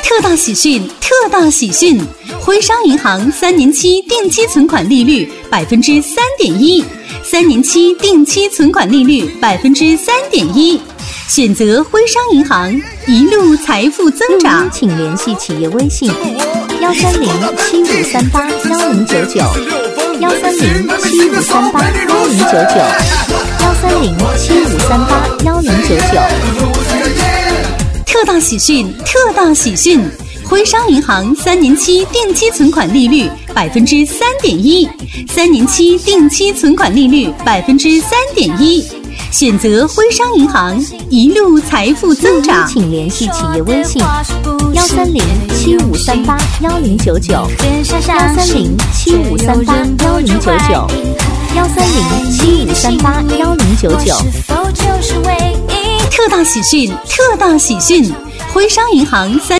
特大喜讯！特大喜讯！徽商银行3年期定期存款利率3.1%，3年期定期存款利率3.1%。选择徽商银行，一路财富增长。 请联系企业微信13075381099，13075381099，13075381099。 特大喜讯！特大喜讯！徽商银行3年期定期存款利率3.1%，3年期定期存款利率3.1%。选择徽商银行，一路财富增长。 请联系企业微信13075381099，13075381099，13075381099。 特大喜讯！特大喜讯！徽商银行